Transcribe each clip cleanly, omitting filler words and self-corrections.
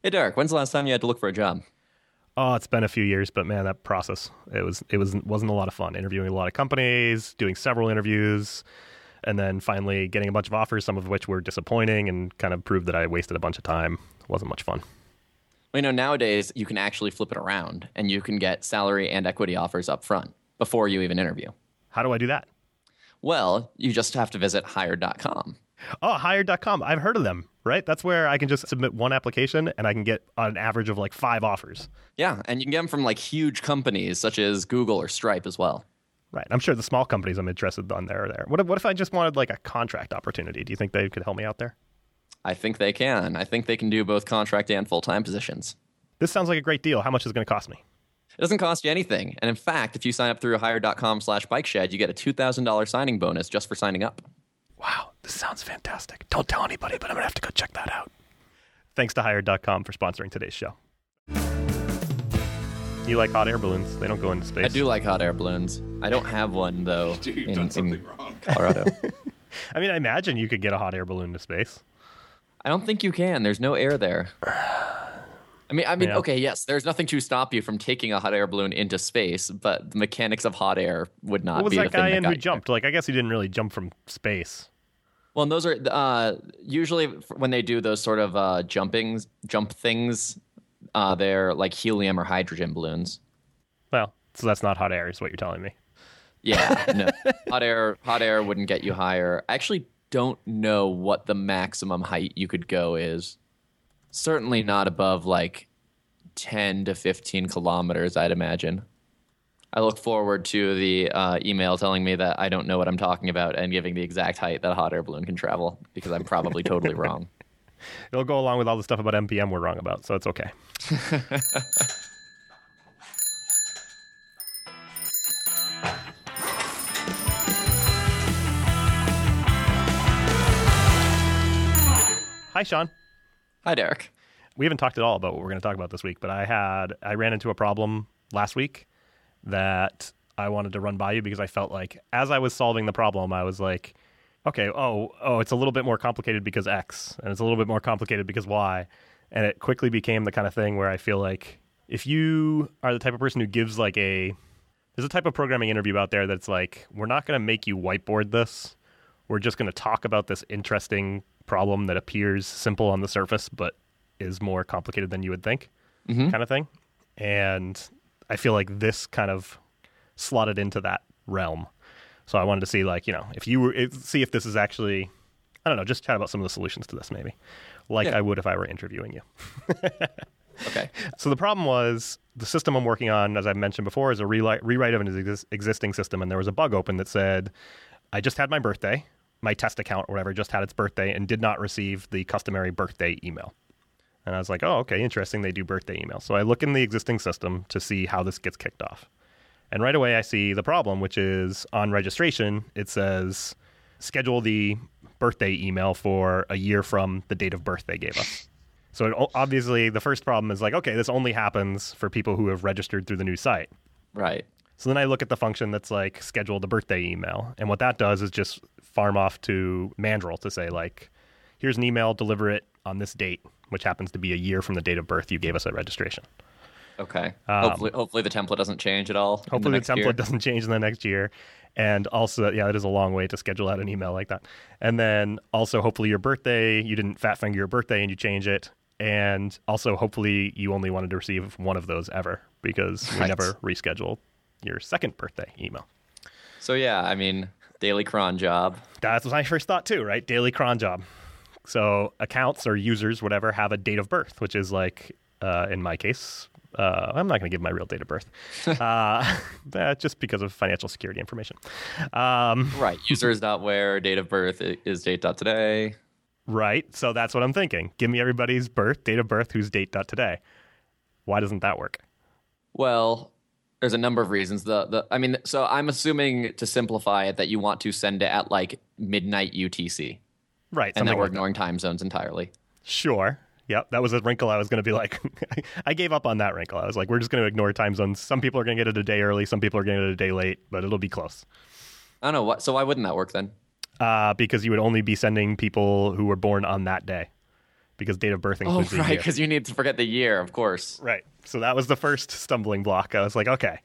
Hey, Derek, when's the last time you had to look for a job? Oh, it's been a few years, but man, that process wasn't a lot of fun. Interviewing a lot of companies, doing several interviews, and then finally getting a bunch of offers, some of which were disappointing and kind of proved that I wasted a bunch of time. It wasn't much fun. Well, nowadays you can actually flip it around and you can get salary and equity offers up front before you even interview. How do I do that? Well, you just have to visit hired.com. Oh, hired.com. I've heard of them, right? That's where I can just submit one application and I can get an average of like 5 offers. Yeah, and you can get them from like huge companies such as Google or Stripe as well. Right. I'm sure the small companies I'm interested on there are there. What if I just wanted like a contract opportunity? Do you think they could help me out there? I think they can. I think they can do both contract and full-time positions. This sounds like a great deal. How much is it going to cost me? It doesn't cost you anything. And in fact, if you sign up through hired.com/bikeshed, you get a $2,000 signing bonus just for signing up. Wow, this sounds fantastic. Don't tell anybody, but I'm going to have to go check that out. Thanks to hired.com for sponsoring today's show. You like hot air balloons? They don't go into space. I do like hot air balloons. I don't have one, though, Dude, you've done something wrong. Colorado. I mean, I imagine you could get a hot air balloon to space. I don't think you can. There's no air there. I mean, Yeah. Okay, yes, there's nothing to stop you from taking a hot air balloon into space, but the mechanics of hot air would not What was be that the thing guy that in got who you jumped? Like, I guess he didn't really jump from space. Well, and those are usually when they do those sort of jump things, they're like helium or hydrogen balloons. Well, so that's not hot air is what you're telling me. Yeah, no. Hot air wouldn't get you higher. I actually don't know what the maximum height you could go is. Certainly not above like 10 to 15 kilometers, I'd imagine. I look forward to the email telling me that I don't know what I'm talking about and giving the exact height that a hot air balloon can travel, because I'm probably totally wrong. It'll go along with all the stuff about NPM we're wrong about, so it's okay. Hi, Sean. Hi, Derek. We haven't talked at all about what we're going to talk about this week, but I ran into a problem last week that I wanted to run by you because I felt like as I was solving the problem, I was like, okay, it's a little bit more complicated because X, and it's a little bit more complicated because Y. And it quickly became the kind of thing where I feel like if you are the type of person who gives like there's a type of programming interview out there that's like, we're not going to make you whiteboard this. We're just going to talk about this interesting problem that appears simple on the surface, but is more complicated than you would think, kind of thing. And I feel like this kind of slotted into that realm. So I wanted to see, like, see if this is actually, I don't know, just chat about some of the solutions to this maybe, like I would if I were interviewing you. Okay. So the problem was the system I'm working on, as I mentioned before, is a rewrite of an existing system. And there was a bug open that said, I just had my birthday, my test account or whatever just had its birthday and did not receive the customary birthday email. And I was like, oh, okay, interesting. They do birthday email. So I look in the existing system to see how this gets kicked off. And right away I see the problem, which is on registration, it says, schedule the birthday email for a year from the date of birth they gave us. So obviously the first problem is like, okay, this only happens for people who have registered through the new site. Right. So then I look at the function that's like, schedule the birthday email. And what that does is just farm off to Mandrill to say, like, here's an email, deliver it on this date, which happens to be a year from the date of birth you gave us at registration. Okay. Hopefully the template doesn't change at all. Hopefully the template doesn't change in the next year. And also, yeah, it is a long way to schedule out an email like that. And then also, hopefully your birthday, you didn't fat finger your birthday and you change it. And also, hopefully you only wanted to receive one of those ever, because we never reschedule your second birthday email. So yeah, I mean, daily cron job. That's what I first thought too, right? Daily cron job. So accounts or users, whatever, have a date of birth, which is like, in my case, I'm not going to give my real date of birth, just because of financial security information. Right. Users.where, date of birth is date.today. Right. So that's what I'm thinking. Give me everybody's date of birth, whose date.today. Why doesn't that work? Well, there's a number of reasons. So I'm assuming, to simplify it, that you want to send it at like midnight UTC. Right. And then we're like ignoring time zones entirely. Sure. Yep. That was a wrinkle I was going to be like, I gave up on that wrinkle. I was like, we're just going to ignore time zones. Some people are going to get it a day early. Some people are going to get it a day late, but it'll be close. I don't know. So why wouldn't that work then? Because you would only be sending people who were born on that day. because date of birth Oh, includes a right, year. because you need to forget the year, of course. Right. So that was the first stumbling block. I was like, okay,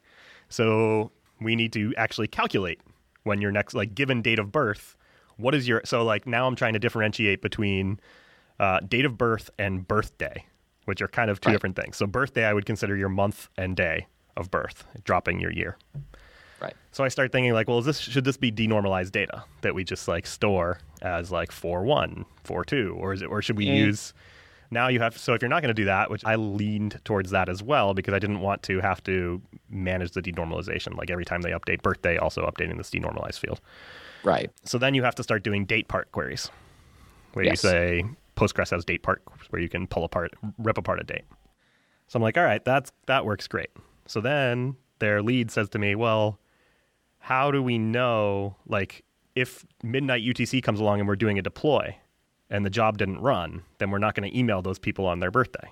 so we need to actually calculate when your next, like, given date of birth, what is your, so like now I'm trying to differentiate between date of birth and birthday, which are kind of two different things. So birthday, I would consider your month and day of birth, dropping your year. Right. So I start thinking like, well, should this be denormalized data that we just like store as like 4-1, 4-2, or should we use, now you have, so if you're not going to do that, which I leaned towards that as well, because I didn't want to have to manage the denormalization, like every time they update birthday, also updating this denormalized field. Right. So then you have to start doing date part queries, where you say Postgres has date part, where you can rip apart a date. So I'm like, all right, that works great. So then their lead says to me, well, how do we know, like, if midnight UTC comes along and we're doing a deploy and the job didn't run, then we're not going to email those people on their birthday.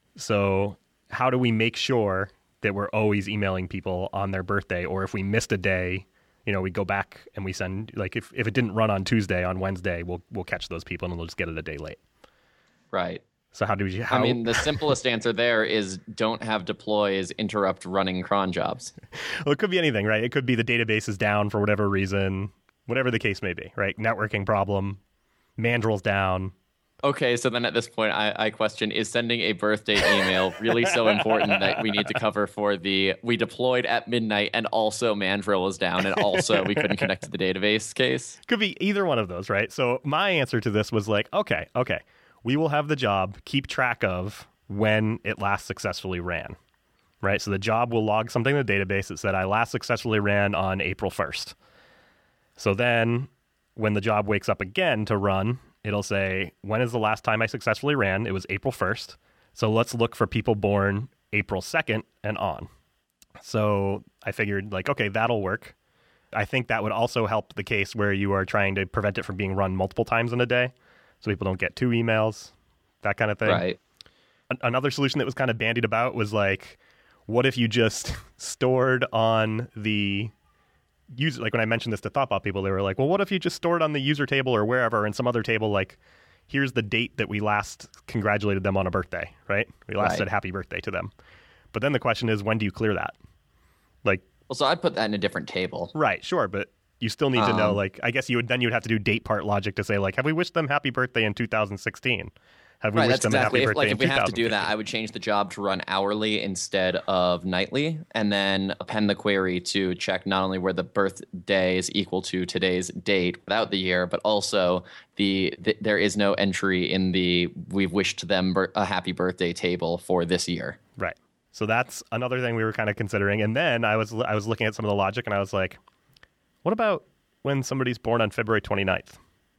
So how do we make sure that we're always emailing people on their birthday? Or if we missed a day, we go back and we send, like, if it didn't run on Tuesday, on Wednesday, we'll catch those people and we'll just get it a day late. Right. So how? I mean, the simplest answer there is don't have deploys interrupt running cron jobs. Well, it could be anything, right? It could be the database is down for whatever reason, whatever the case may be, right? Networking problem, Mandrel's down. Okay, so then at this point, I question, is sending a birthday email really so important that we need to cover for we deployed at midnight and also Mandrill was down and also we couldn't connect to the database case? Could be either one of those, right? So my answer to this was like, okay. We will have the job keep track of when it last successfully ran, right? So the job will log something in the database that said, I last successfully ran on April 1st. So then when the job wakes up again to run, it'll say, when is the last time I successfully ran? It was April 1st. So let's look for people born April 2nd and on. So I figured, like, okay, that'll work. I think that would also help the case where you are trying to prevent it from being run multiple times in a day, so people don't get 2 emails, that kind of thing. Right. Another solution that was kind of bandied about was like, what if you just stored on the user, like when I mentioned this to ThoughtBot people, they were like, well, what if you just stored on the user table or wherever in some other table, like, here's the date that we last congratulated them on a birthday, right? We last said happy birthday to them. But then the question is, when do you clear that? Like, well, so I'd put that in a different table. Right, sure, but you still need to know, like, I guess you'd have to do date part logic to say, like, have we wished them happy birthday in 2016? Have we wished them a happy birthday in 2015? If we have to do that, I would change the job to run hourly instead of nightly, and then append the query to check not only where the birthday is equal to today's date without the year, but also there is no entry in the we've wished them a happy birthday table for this year. Right. So that's another thing we were kind of considering. And then I was looking at some of the logic, and I was like, what about when somebody's born on February 29th?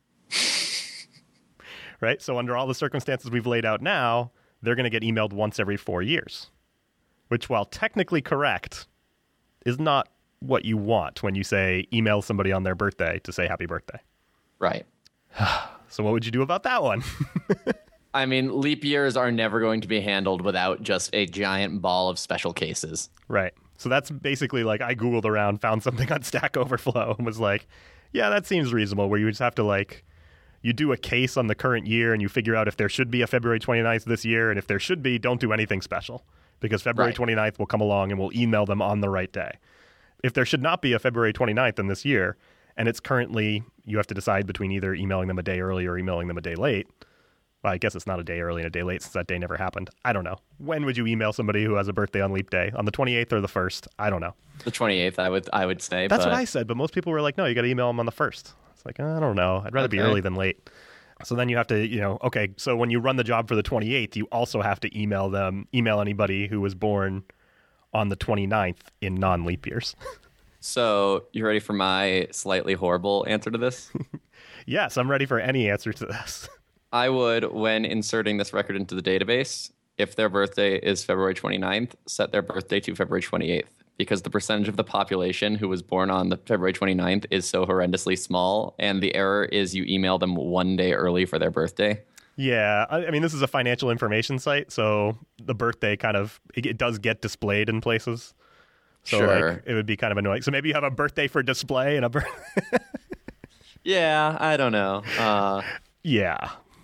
Right? So under all the circumstances we've laid out now, they're going to get emailed once every 4 years, which, while technically correct, is not what you want when you say email somebody on their birthday to say happy birthday. Right. So what would you do about that one? I mean, leap years are never going to be handled without just a giant ball of special cases. Right. So that's basically like, I Googled around, found something on Stack Overflow and was like, yeah, that seems reasonable, where you just have to, like, you do a case on the current year and you figure out if there should be a February 29th this year. And if there should be, don't do anything special, because February 29th will come along and we'll email them on the right day. If there should not be a February 29th in this year, and it's currently, you have to decide between either emailing them a day early or emailing them a day late. Well, I guess it's not a day early and a day late since that day never happened. I don't know. When would you email somebody who has a birthday on leap day? On the 28th or the 1st? I don't know. The 28th, I would say. That's what I said, but most people were like, no, you got to email them on the 1st. It's like, I don't know. I'd rather be early than late. So then you have to, okay, so when you run the job for the 28th, you also have to email anybody who was born on the 29th in non-leap years. So you ready for my slightly horrible answer to this? Yes, I'm ready for any answer to this. I would, when inserting this record into the database, if their birthday is February 29th, set their birthday to February 28th, because the percentage of the population who was born on the February 29th is so horrendously small, and the error is you email them one day early for their birthday. Yeah, I mean, this is a financial information site, so the birthday kind of, it does get displayed in places. So sure. Like, it would be kind of annoying. So maybe you have a birthday for display and a birthday. Yeah, I don't know. Yeah.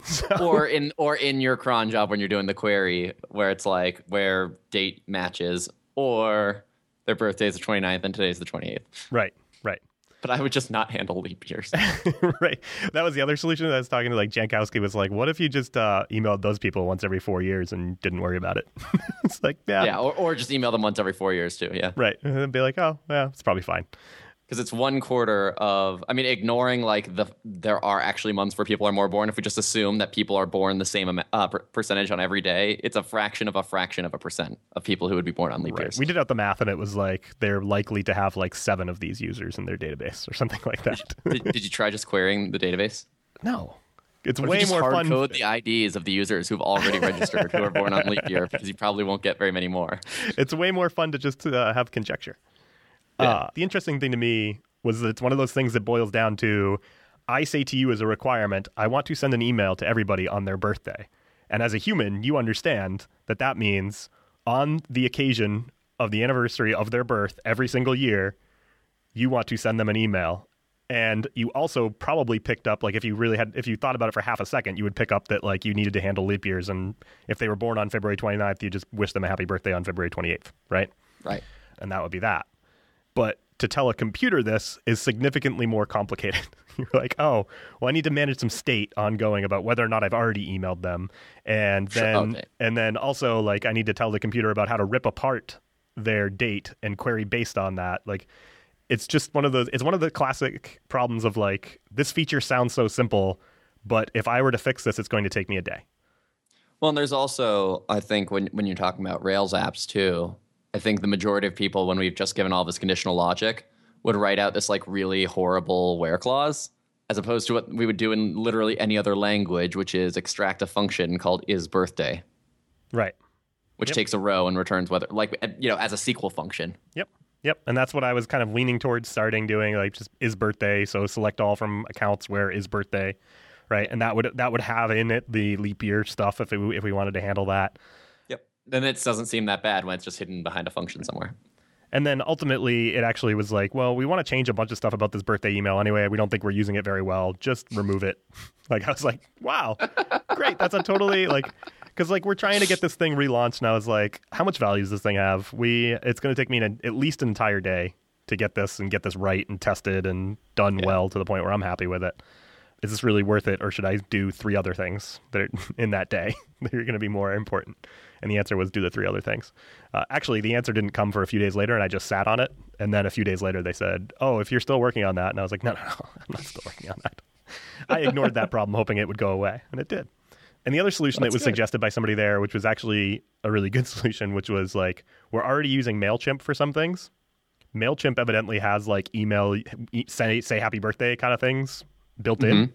or in your cron job when you're doing the query where it's like where date matches or their birthday is the 29th and today's the 28th. Right. But I would just not handle leap years. Right. That was the other solution. I was talking to like Jankowski was like, what if you just emailed those people once every 4 years and didn't worry about it? It's like, yeah, or just email them once every 4 years too. Yeah. Right. And then be like, oh, yeah, it's probably fine. Because it's 1/4 of, I mean, ignoring like there are actually months where people are more born. If we just assume that people are born the same percentage on every day, it's a fraction of a percent of people who would be born on leap years. We did out the math, and it was like they're likely to have like 7 of these users in their database or something like that. Did you try just querying the database? No. It's way more fun. Code the IDs of the users who've already registered who are born on leap year, because you probably won't get very many more. It's way more fun to just have conjecture. Yeah. The interesting thing to me was that it's one of those things that boils down to, I say to you as a requirement, I want to send an email to everybody on their birthday. And as a human, you understand that that means on the occasion of the anniversary of their birth every single year, you want to send them an email. And you also probably picked up, like if you thought about it for half a second, you would pick up that like you needed to handle leap years. And if they were born on February 29th, you just wish them a happy birthday on February 28th, right? Right. And that would be that. But to tell a computer this is significantly more complicated. You're like, oh, well, I need to manage some state ongoing about whether or not I've already emailed them. And then also like I need to tell the computer about how to rip apart their date and query based on that. Like it's just one of the classic problems of like, this feature sounds so simple, but if I were to fix this, it's going to take me a day. Well, and there's also, I think when you're talking about Rails apps too, I think the majority of people, when we've just given all this conditional logic, would write out this like really horrible where clause, as opposed to what we would do in literally any other language, which is extract a function called isBirthday. Right. Which takes a row and returns whether, like, you know, as a SQL function. Yep. And that's what I was kind of leaning towards starting doing, like just isBirthday. So select all from accounts where isBirthday, right? And that would have in it the leap year stuff if we wanted to handle that. Then it doesn't seem that bad when it's just hidden behind a function somewhere. And then ultimately, it actually was like, well, we want to change a bunch of stuff about this birthday email anyway. We don't think we're using it very well. Just remove it. Like, I was like, wow, great. That's a totally, like, because, like, we're trying to get this thing relaunched. And I was like, how much value does this thing have? It's going to take me at least an entire day to get this right and tested and done well to the point where I'm happy with it. Is this really worth it? Or should I do 3 other things that are in that day that are going to be more important? And the answer was do the 3 other things. Actually, the answer didn't come for a few days later, and I just sat on it. And then a few days later, they said, oh, if you're still working on that. And I was like, no, I'm not still working on that. I ignored that problem, hoping it would go away. And it did. And the other solution that was suggested by somebody there, which was actually a really good solution, which was like, we're already using MailChimp for some things. MailChimp evidently has like email, say happy birthday kind of things built in.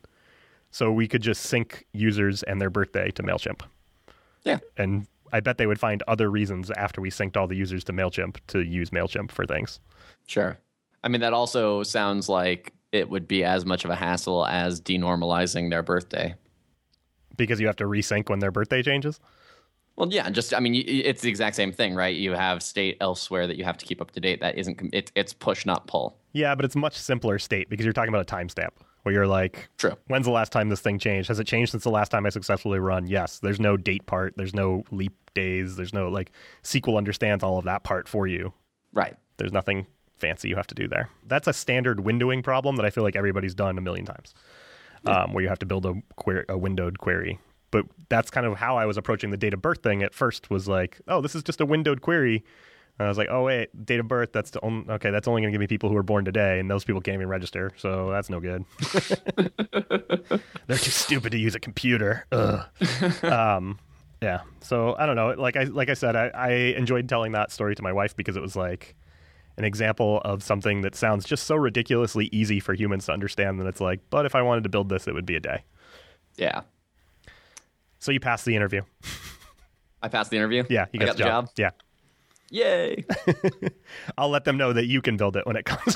So we could just sync users and their birthday to MailChimp. Yeah. And I bet they would find other reasons after we synced all the users to MailChimp to use MailChimp for things. Sure. I mean, that also sounds like it would be as much of a hassle as denormalizing their birthday. Because you have to resync when their birthday changes? Well, yeah, it's the exact same thing, right? You have state elsewhere that you have to keep up to date. That isn't, it's push, not pull. Yeah, but it's much simpler state because you're talking about a timestamp where you're like, true. When's the last time this thing changed? Has it changed since the last time I successfully run? Yes. There's no date part. There's no leap days. There's no, like, SQL understands all of that part for you. Right. There's nothing fancy you have to do there. That's a standard windowing problem that I feel like everybody's done a million times, where you have to build a windowed query. But that's kind of how I was approaching the date of birth thing at first, was like, oh, this is just a windowed query. And I was like, oh, wait, date of birth, that's only going to give me people who were born today, and those people can't even register, so that's no good. They're too stupid to use a computer. Yeah, so I don't know. Like I said, I enjoyed telling that story to my wife because it was like an example of something that sounds just so ridiculously easy for humans to understand that it's like, but if I wanted to build this, it would be a day. Yeah. So you passed the interview. I passed the interview? Yeah, you got the job. Yeah. Yay. I'll let them know that you can build it when it comes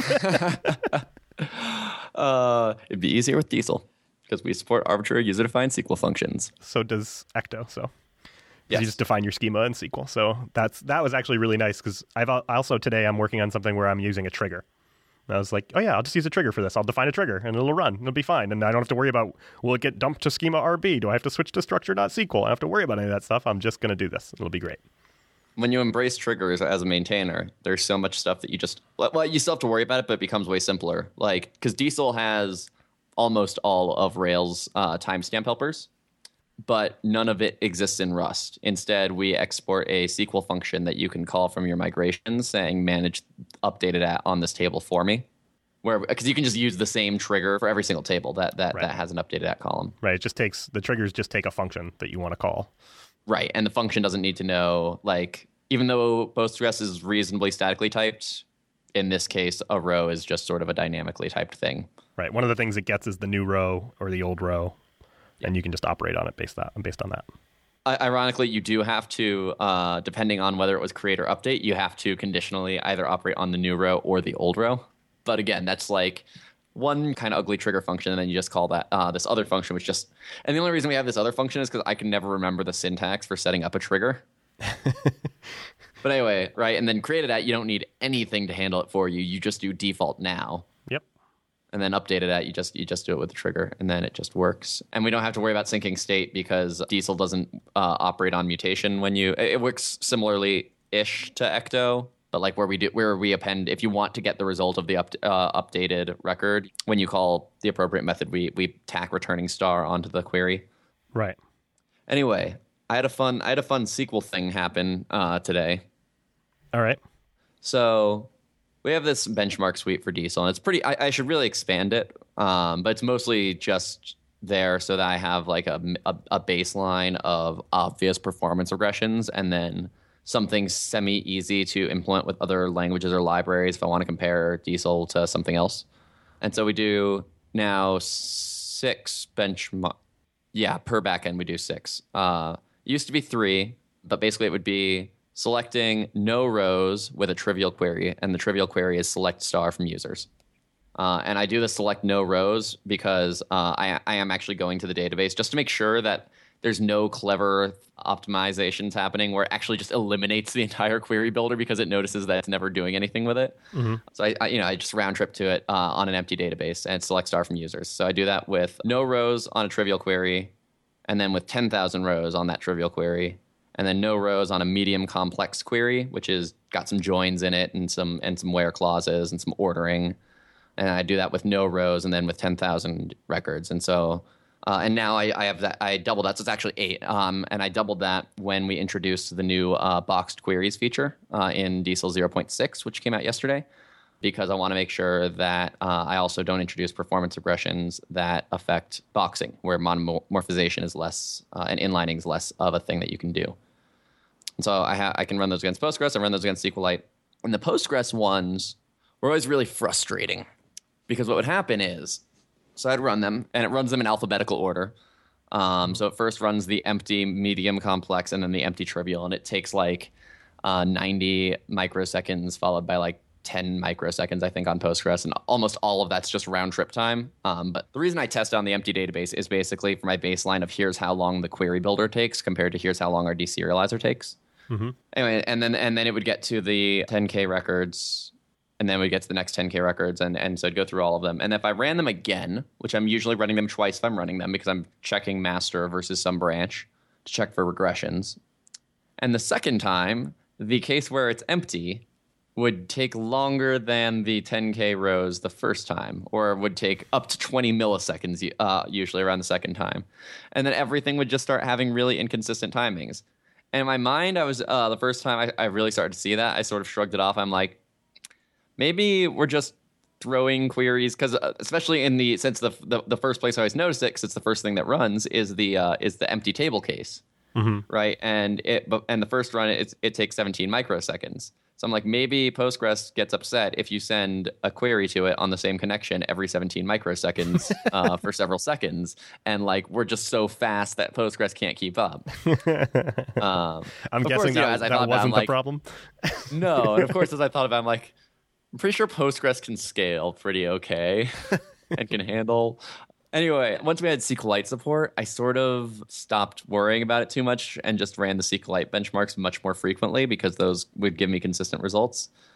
up. It'd be easier with Diesel because we support arbitrary user-defined SQL functions. So does Ecto. So yes. You just define your schema in SQL. So that was actually really nice because I'm working on something where I'm using a trigger. I was like, oh yeah, I'll just use a trigger for this. I'll define a trigger and it'll run. It'll be fine. And I don't have to worry about, will it get dumped to schema RB? Do I have to switch to structure.sql? I don't have to worry about any of that stuff. I'm just going to do this. It'll be great. When you embrace triggers as a maintainer, there's so much stuff that you just, well, you still have to worry about it, but it becomes way simpler. Like, because Diesel has almost all of Rails timestamp helpers, but none of it exists in Rust. Instead, we export a SQL function that you can call from your migration saying manage updated at on this table for me. Because you can just use the same trigger for every single table that has an updated at column. Right. The triggers just take a function that you want to call. Right. And the function doesn't need to know, like, even though Postgres is reasonably statically typed, in this case, a row is just sort of a dynamically typed thing. Right. One of the things it gets is the new row or the old row. And you can just operate on it based on that. Ironically, you do have to, depending on whether it was create or update, you have to conditionally either operate on the new row or the old row. But again, that's like one kind of ugly trigger function, and then you just call that this other function, which just... And the only reason we have this other function is because I can never remember the syntax for setting up a trigger. But anyway, right? And then created at, you don't need anything to handle it for you. You just do default now. Yep. And then updated at, you just do it with the trigger, and then it just works. And we don't have to worry about syncing state because Diesel doesn't operate on mutation when you... It works similarly-ish to Ecto, but like where we append, if you want to get the result of the updated record, when you call the appropriate method, we tack returning star onto the query. Right. Anyway, I had a fun SQL thing happen today. All right. So we have this benchmark suite for Diesel, and it's pretty. I should really expand it, but it's mostly just there so that I have like a baseline of obvious performance regressions, and then something semi-easy to implement with other languages or libraries if I want to compare Diesel to something else. And so we do now 6 benchmark. Yeah, per backend we do 6. It used to be 3, but basically it would be selecting no rows with a trivial query, and the trivial query is select star from users. And I do the select no rows because I am actually going to the database just to make sure that there's no clever optimizations happening where it actually just eliminates the entire query builder because it notices that it's never doing anything with it. Mm-hmm. So I just round trip to it on an empty database and select star from users. So I do that with no rows on a trivial query, and then with 10,000 rows on that trivial query, and then no rows on a medium complex query, which is got some joins in it and some where clauses and some ordering. And I do that with no rows and then with 10,000 records. And so, and now I have that, I doubled that. So it's actually 8. And I doubled that when we introduced the new boxed queries feature in Diesel 0.6, which came out yesterday, because I want to make sure that I also don't introduce performance regressions that affect boxing, where monomorphization is less and inlining is less of a thing that you can do. And so I can run those against Postgres. I run those against SQLite. And the Postgres ones were always really frustrating because what would happen is, so I'd run them, and it runs them in alphabetical order. So it first runs the empty, medium complex, and then the empty trivial, and it takes like 90 microseconds followed by like 10 microseconds, I think, on Postgres, and almost all of that's just round trip time. But the reason I test on the empty database is basically for my baseline of here's how long the query builder takes compared to here's how long our deserializer takes. Mm-hmm. Anyway, and then it would get to the 10K records, and then we get to the next 10K records, and so I'd go through all of them. And if I ran them again, which I'm usually running them twice if I'm running them because I'm checking master versus some branch to check for regressions. And the second time, the case where it's empty would take longer than the 10K rows the first time, or would take up to 20 milliseconds usually around the second time. And then everything would just start having really inconsistent timings. And in my mind, I was the first time I really started to see that, I sort of shrugged it off. I'm like, maybe we're just throwing queries, because especially in since the first place I always noticed it, because it's the first thing that runs, is the empty table case, mm-hmm. right? And the first run it takes 17 microseconds. So I'm like, maybe Postgres gets upset if you send a query to it on the same connection every 17 microseconds for several seconds. And like, we're just so fast that Postgres can't keep up. I'm guessing that wasn't the problem. No. And of course, as I thought about it, I'm like, I'm pretty sure Postgres can scale pretty okay and can handle. Anyway, once we had SQLite support, I sort of stopped worrying about it too much and just ran the SQLite benchmarks much more frequently because those would give me consistent results.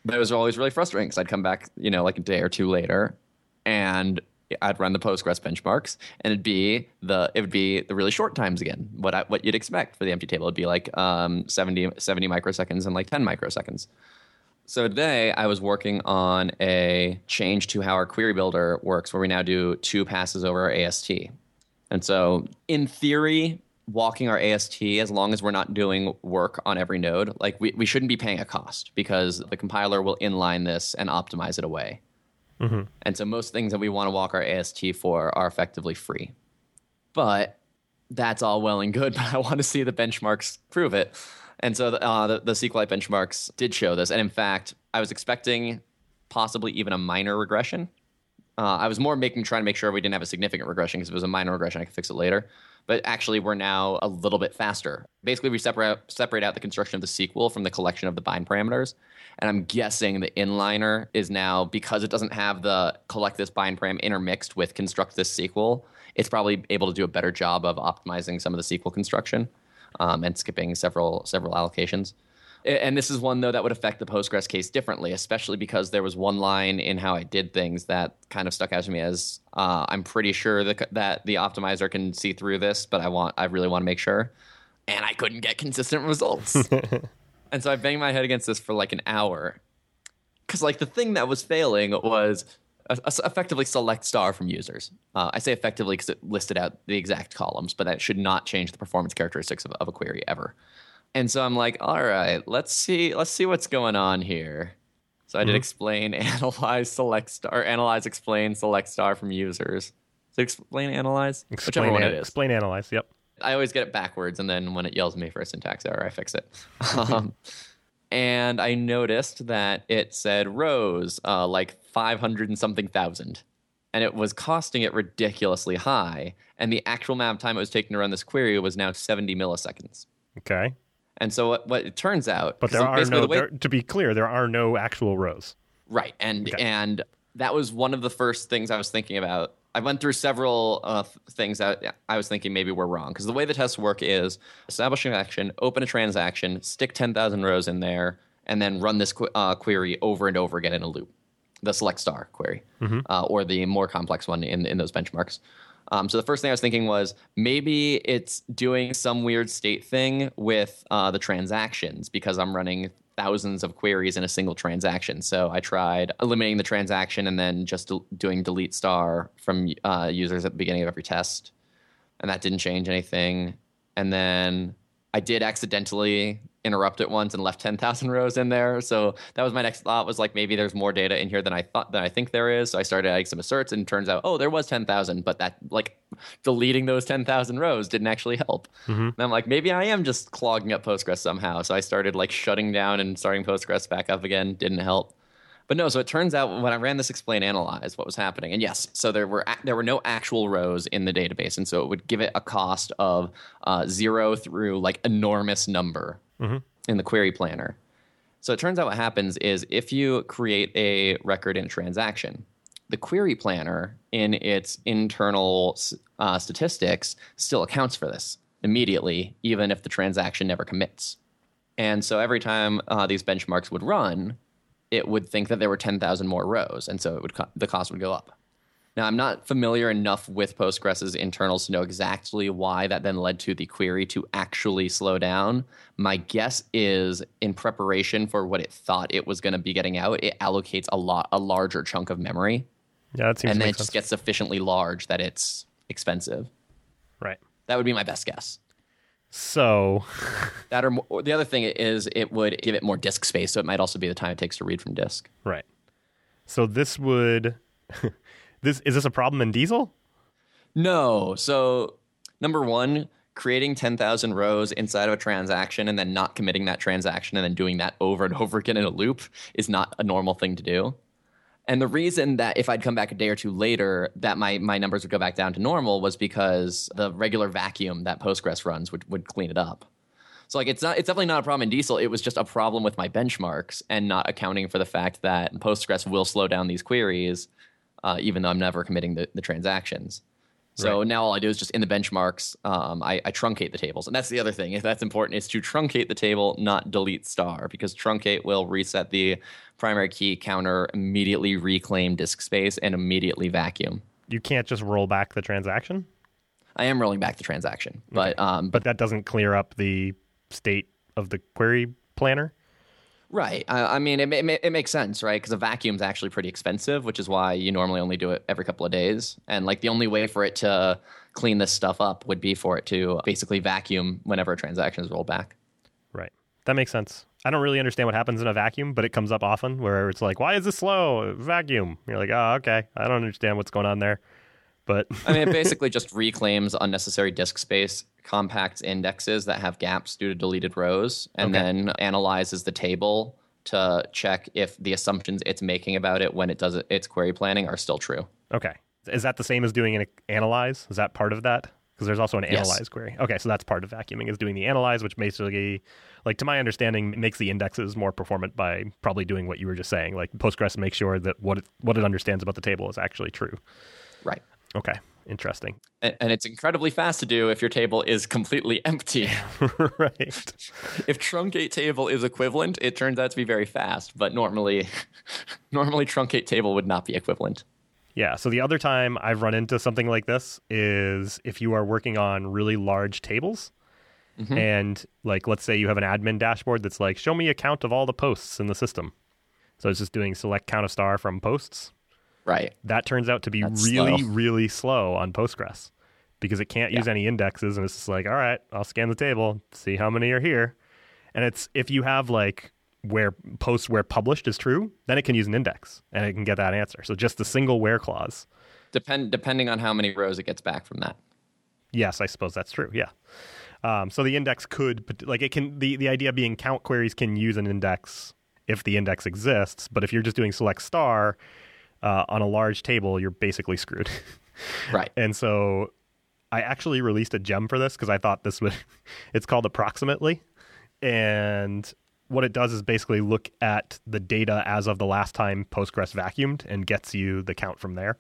But it was always really frustrating because I'd come back, like a day or two later, and I'd run the Postgres benchmarks, and it would be the really short times again. What you'd expect for the empty table. It'd be like 70 microseconds and like 10 microseconds. So today I was working on a change to how our query builder works, where we now do 2 passes over our AST. And so in theory, walking our AST, as long as we're not doing work on every node, like we shouldn't be paying a cost, because the compiler will inline this and optimize it away. Mm-hmm. And so most things that we want to walk our AST for are effectively free. But that's all well and good, but I want to see the benchmarks prove it. And so the SQLite benchmarks did show this. And in fact, I was expecting possibly even a minor regression. I was more trying to make sure we didn't have a significant regression, because if it was a minor regression, I could fix it later. But actually, we're now a little bit faster. Basically, we separate out the construction of the SQL from the collection of the bind parameters. And I'm guessing the inliner is now, because it doesn't have the collect this bind param intermixed with construct this SQL, it's probably able to do a better job of optimizing some of the SQL construction and skipping several allocations. And this is one, though, that would affect the Postgres case differently, especially because there was one line in how I did things that kind of stuck out to me as I'm pretty sure that the optimizer can see through this, but I really want to make sure. And I couldn't get consistent results. And so I banged my head against this for like an hour. Because like the thing that was failing was effectively select star from users. I say effectively because it listed out the exact columns, but that should not change the performance characteristics of a query ever. And so I'm like, all right, let's see what's going on here. So I did explain, analyze, select star, analyze, explain, select star from users. So explain, analyze, whichever one it is. Explain, analyze. Yep. I always get it backwards, and then when it yells at me for a syntax error, I fix it. And I noticed that it said rows, like 500 and something thousand. And it was costing it ridiculously high. And the actual amount of time it was taking to run this query was now 70 milliseconds. Okay. And so what it turns out... But there are to be clear, there are no actual rows. Right. And that was one of the first things I was thinking about. I went through several things that I was thinking maybe were wrong. Because the way the tests work is establish an action, open a transaction, stick 10,000 rows in there, and then run this query over and over again in a loop. The select star query, or the more complex one in those benchmarks. So the first thing I was thinking was maybe it's doing some weird state thing with the transactions, because I'm running thousands of queries in a single transaction. So I tried eliminating the transaction and then just doing delete star from users at the beginning of every test. And that didn't change anything. And then I did accidentally interrupt it once and left 10,000 rows in there. So that was my next thought, was like, maybe there's more data in here than I think there is. So I started adding some asserts, and it turns out, there was 10,000, but that, like, deleting those 10,000 rows didn't actually help. And I'm like, maybe I am just clogging up Postgres somehow. So I started like shutting down and starting Postgres back up again. Didn't help. But no, so it turns out when I ran this explain analyze, what was happening, and yes, so there were no actual rows in the database, and so it would give it a cost of 0 through like enormous number in the query planner. So it turns out what happens is if you create a record in a transaction, the query planner in its internal statistics still accounts for this immediately, even if the transaction never commits. And so every time these benchmarks would run, it would think that there were 10,000 more rows, and so the cost would go up. Now, I'm not familiar enough with Postgres's internals to know exactly why that then led to the query to actually slow down. My guess is in preparation for what it thought it was going to be getting out, it allocates a larger chunk of memory. Yeah, that seems and to then make it just sense. gets sufficiently large that it's expensive. Right. That would be my best guess. So That or the other thing is it would give it more disk space, so it might also be the time it takes to read from disk. right. So this would is this a problem in Diesel? No. So number one, creating 10,000 rows inside of a transaction and then not committing that transaction and then doing that over and over again in a loop is not a normal thing to do. And the reason that if I'd come back a day or two later, that my numbers would go back down to normal was because the regular vacuum that Postgres runs would clean it up. So like it's definitely not a problem in Diesel. It was just a problem with my benchmarks and not accounting for the fact that Postgres will slow down these queries, even though I'm never committing the transactions. So Right. now all I do is just in the benchmarks, I truncate the tables. And that's the other thing, if that's important, is to truncate the table, not delete star, because truncate will reset the primary key counter, immediately reclaim disk space, and immediately vacuum. You can't just roll back the transaction? I am rolling back the transaction, but But that doesn't clear up the state of the query planner? right. I mean, it makes sense, right? Because a vacuum's actually pretty expensive, which is why you normally only do it every couple of days. And like the only way for it to clean this stuff up would be for it to basically vacuum whenever a transaction is rolled back. Right. That makes sense. I don't really understand what happens in a vacuum, but it comes up often where it's like, why is this slow? Vacuum. You're like, oh, okay. I don't understand what's going on there. But I mean, it basically just reclaims unnecessary disk space, compacts indexes that have gaps due to deleted rows, and then analyzes the table to check if the assumptions it's making about it when it does its query planning are still true. okay. Is that the same as doing an analyze? Is that part of that? Because there's also an Yes. analyze query. Okay, so that's part of vacuuming is doing the analyze, which basically, like to my understanding, makes the indexes more performant by probably doing what you were just saying. Like Postgres makes sure that what it understands about the table is actually true. Right. Okay, interesting. And it's incredibly fast to do if your table is completely empty. Right. If truncate table is equivalent, it turns out to be very fast, but normally truncate table would not be equivalent. Yeah, so the other time I've run into something like this is if you are working on really large tables and like let's say you have an admin dashboard that's like show me a count of all the posts in the system. So it's just doing select count of star from posts. Right. That turns out to be That's really, slow. really slow on Postgres because it can't use any indexes. And it's just like, all right, I'll scan the table, see how many are here. And it's if you have like where posts where published is true, then it can use an index and it can get that answer. So just the single where clause. Depending on how many rows it gets back from that. Yes, I suppose that's true. Yeah. So the index could like it can the idea being count queries can use an index if the index exists. But if you're just doing select star on a large table, you're basically screwed. Right. And so I actually released a gem for this because I thought this would, it's called approximately. And what it does is basically look at the data as of the last time Postgres vacuumed and gets you the count from there.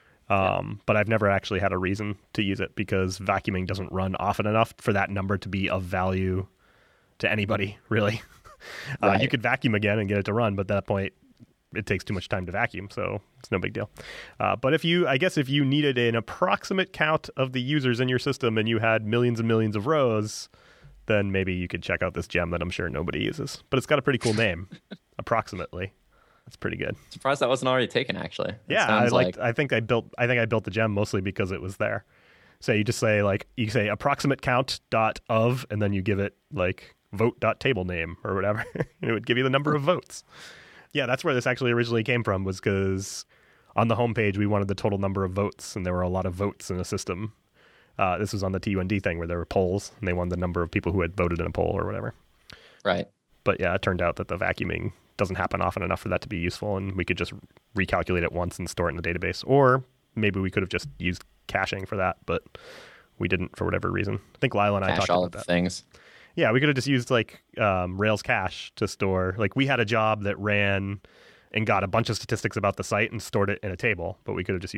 But I've never actually had a reason to use it because vacuuming doesn't run often enough for that number to be of value to anybody, really. Right. You could vacuum again and get it to run, but at that point, it takes too much time to vacuum, so it's no big deal. But if you needed an approximate count of the users in your system and you had millions and millions of rows, then maybe you could check out this gem that I'm sure nobody uses. But it's got a pretty cool name, approximately. That's pretty good. Surprised that wasn't already taken, actually. It Yeah, sounds I think I built the gem mostly because it was there. So you just say approximate count dot of, and then you give it like vote dot table name or whatever, and it would give you the number of votes. Yeah, that's where this actually originally came from, was because on the homepage we wanted the total number of votes, and there were a lot of votes in a system. This was on the TUND thing where there were polls, and they wanted the number of people who had voted in a poll or whatever. right. But yeah, it turned out that the vacuuming doesn't happen often enough for that to be useful, and we could just recalculate it once and store it in the database. Or maybe we could have just used caching for that, but we didn't for whatever reason. I think Lila and I Cache talked all about of that. the things. Yeah, we could have just used like Rails cache to store. Like we had a job that ran and got a bunch of statistics about the site and stored it in a table, but we could have just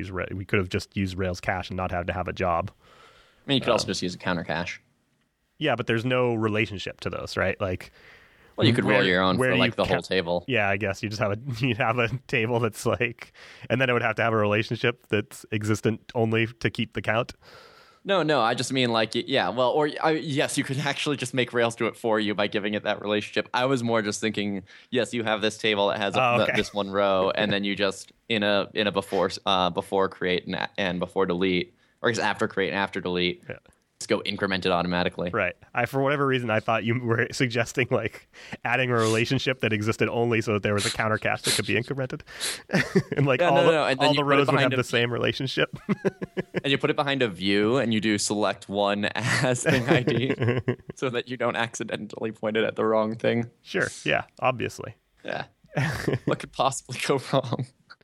used Rails cache and not have to have a job. I mean, you could also just use a counter cache. Yeah, but there's no relationship to those, right? Like, Well, you could roll your own where for do like you the whole count? table. Yeah, I guess you just have you'd have a table that's like, and then it would have to have a relationship that's existent only to keep the count. No, I just mean like, yeah, well, yes, you could actually just make Rails do it for you by giving it that relationship. I was more just thinking, yes, you have this table that has this one row, and then you just in a before create and before delete, or just after create and after delete, just go increment it automatically. Right. For whatever reason, I thought you were suggesting like adding a relationship that existed only so that there was a counter cache that could be incremented, and like Yeah, all no. And then all you the put it rows would behind have a- the same relationship. And you put it behind a view, and you do select one as thing ID, so that you don't accidentally point it at the wrong thing. Sure. Yeah. Obviously. Yeah. What could possibly go wrong?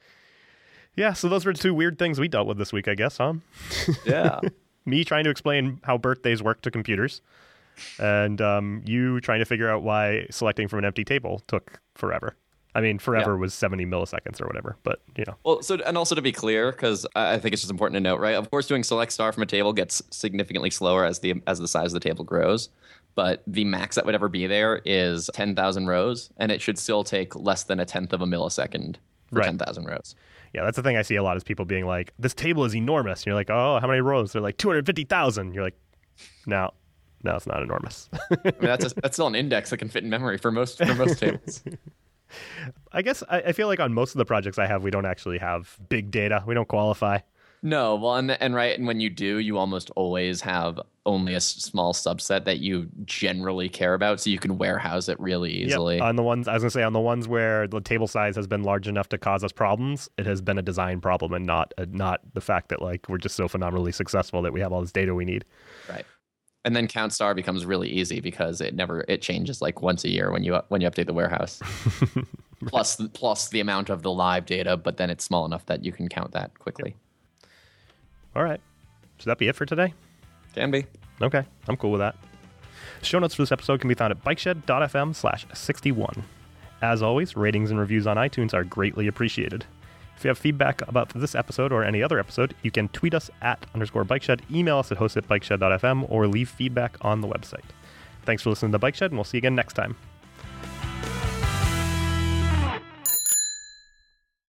Yeah. So those were two weird things we dealt with this week, I guess, huh? Yeah. Me trying to explain how birthdays work to computers, and you trying to figure out why selecting from an empty table took forever. I mean, forever was 70 milliseconds or whatever, but Well, and also to be clear, because I think it's just important to note, right? Of course, doing select star from a table gets significantly slower as the size of the table grows, but the max that would ever be there is 10,000 rows, and it should still take less than a tenth of a millisecond for 10,000 rows. Yeah, that's the thing I see a lot is people being like, "This table is enormous." And you're like, "Oh, how many rows?" They're like 250,000. You're like, "No, it's not enormous." I mean, that's still an index that can fit in memory for most tables. I guess I feel like on most of the projects I have, we don't actually have big data. We don't qualify. No, well, and when you do, you almost always have only a small subset that you generally care about, so you can warehouse it really easily. Yep. On the ones where the table size has been large enough to cause us problems, it has been a design problem and not the fact that like we're just so phenomenally successful that we have all this data we need. Right. And then count star becomes really easy because it changes like once a year when you update the warehouse. plus the amount of the live data, but then it's small enough that you can count that quickly. Yep. All right. Should that be it for today? Can be. Okay, I'm cool with that. Show notes for this episode can be found at bikeshed.fm/61. As always, ratings and reviews on iTunes are greatly appreciated. If you have feedback about this episode or any other episode, you can tweet us at _bikeshed, email us at host@bikeshed.fm, or leave feedback on the website. Thanks for listening to Bike Shed, and we'll see you again next time.